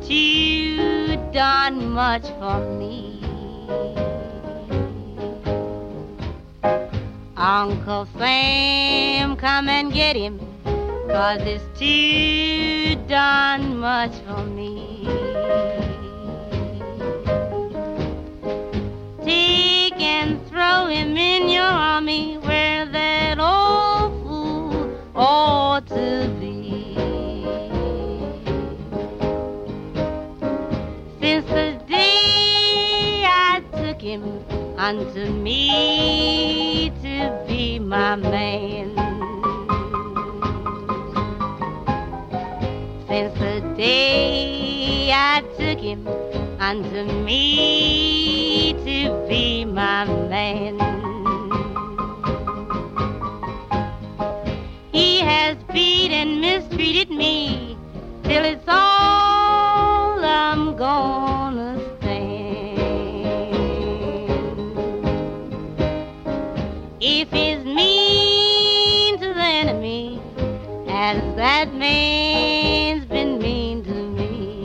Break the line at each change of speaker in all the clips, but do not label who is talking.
too darn much for me. Uncle Sam, come and get him, 'cause it's too darn much for me. Take and throw him in your army where that old fool ought to be. Since the day I took him unto me to be my man, since the day I took him unto me to be my man, he has beat and mistreated me till it's all I'm gonna stand. If he's mean to the enemy as that man's been mean to me,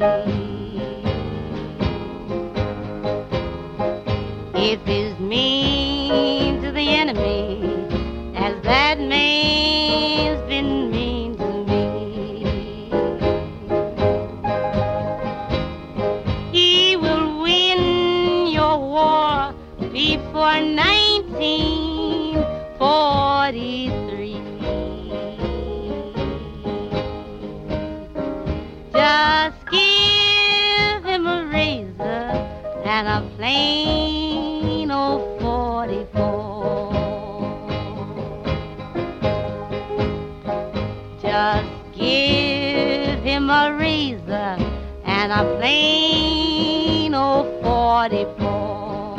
if he's mean to the enemy as that man's been mean to me, he will win your war before 1943. Just give him a razor and a plain old 44. Just give him a razor and a plain old 44.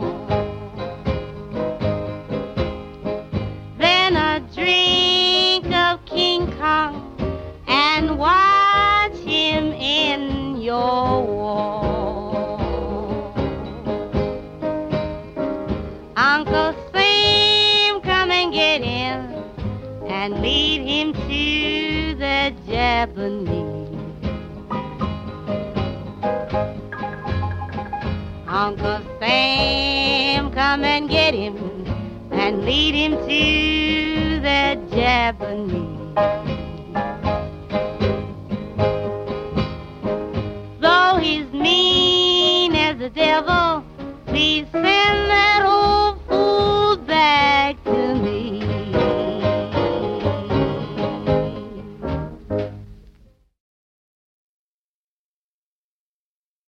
Then a drink of King Kong and watch him in your war. Uncle Sam, come and get him and lead him to the Japanese. Uncle Sam, come and get him and lead him to the Japanese. Though he's mean as the devil, please say